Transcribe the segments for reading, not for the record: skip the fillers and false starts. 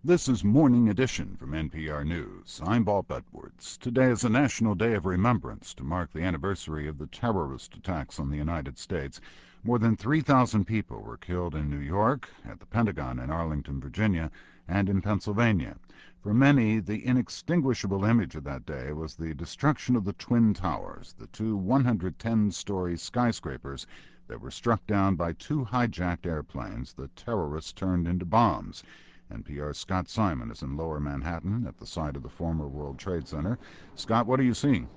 This is Morning Edition from NPR News. I'm Bob Edwards. Today is a National Day of Remembrance to mark the anniversary of the terrorist attacks on the United States. More than 3,000 people were killed in New York, at the Pentagon in Arlington, Virginia, and in Pennsylvania. For many, the inextinguishable image of that day was the destruction of the Twin Towers, the two 110-story skyscrapers that were struck down by two hijacked airplanes the terrorists turned into bombs. NPR's Scott Simon is in Lower Manhattan at the site of the former World Trade Center. Scott, what are you seeing?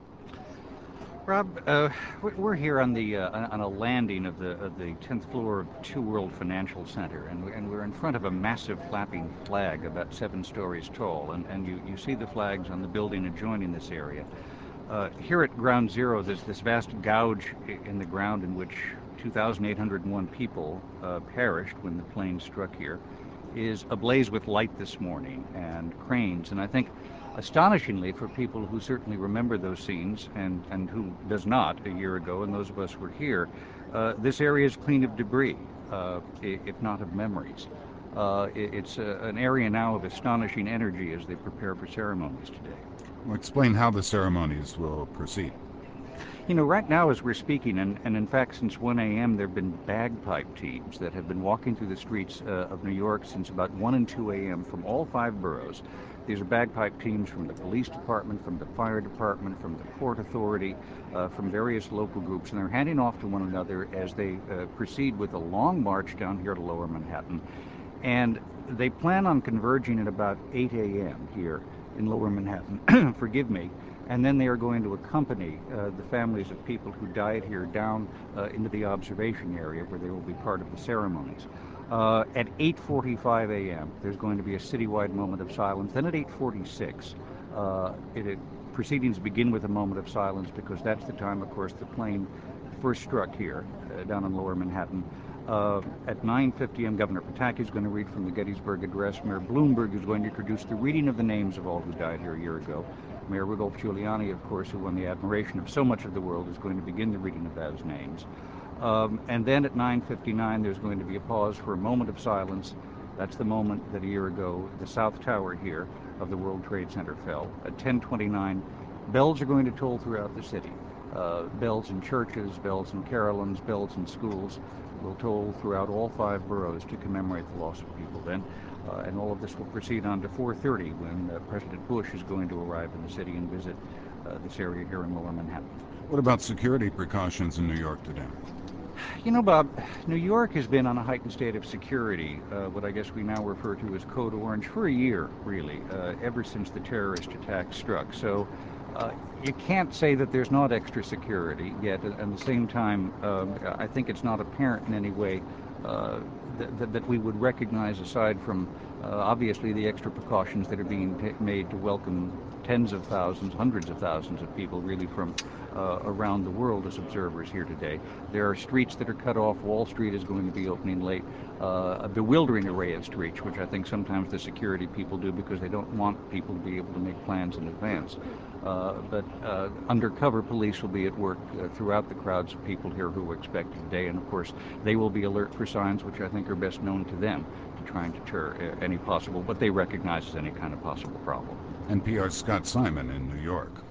Rob, we're here on a landing of the 10th floor of Two World Financial Center, and we're in front of a massive flapping flag about 7 stories tall, and you see the flags on the building adjoining this area. Here at Ground Zero, there's this vast gouge in the ground in which 2,801 people perished when the plane struck here, is ablaze with light this morning and cranes, and I think astonishingly for people who certainly remember those scenes and who does not a year ago, and those of us who were here, this area is clean of debris, if not of memories. It's an area now of astonishing energy as they prepare for ceremonies today. Well, explain how the ceremonies will proceed. You know, right now as we're speaking, and in fact since 1 a.m. there have been bagpipe teams that have been walking through the streets of New York since about 1 and 2 a.m. from all 5 boroughs. These are bagpipe teams from the police department, from the fire department, from the Port Authority, from various local groups, and they're handing off to one another as they proceed with a long march down here to Lower Manhattan. And they plan on converging at about 8 a.m. here in Lower Manhattan, forgive me, and then they are going to accompany the families of people who died here down into the observation area where they will be part of the ceremonies. At 8:45 a.m. there's going to be a citywide moment of silence. Then at 8:46 proceedings begin with a moment of silence, because that's the time, of course, the plane first struck here down in Lower Manhattan. At 9:50 a.m. Governor Pataki is going to read from the Gettysburg Address. Mayor Bloomberg is going to introduce the reading of the names of all who died here a year ago. Mayor Rudolph Giuliani, of course, who won the admiration of so much of the world, is going to begin the reading of those names. And then at 9:59 there's going to be a pause for a moment of silence. That's the moment that a year ago the South Tower here of the World Trade Center fell. At 10:29, bells are going to toll throughout the city. Bells in churches, bells in carillons, bells in schools will toll throughout all 5 boroughs to commemorate the loss of people then. And all of this will proceed on to 4:30 when President Bush is going to arrive in the city and visit this area here in Lower Manhattan. What about security precautions in New York today? You know, Bob, New York has been on a heightened state of security, what I guess we now refer to as Code Orange, for a year, really, ever since the terrorist attack struck. So you can't say that there's not extra security, yet at the same time, I think it's not apparent in any way that we would recognize, aside from obviously the extra precautions that are being made to welcome tens of thousands, hundreds of thousands of people really from around the world as observers here today. There are streets that are cut off. Wall Street is going to be opening late. A bewildering array of streets, which I think sometimes the security people do because they don't want people to be able to make plans in advance. But undercover police will be at work throughout the crowds of people here who are expected today, and of course they will be alert for signs which I think are best known to them, to try and deter any possible, what they recognize as any kind of possible problem. NPR's Scott Simon in New York.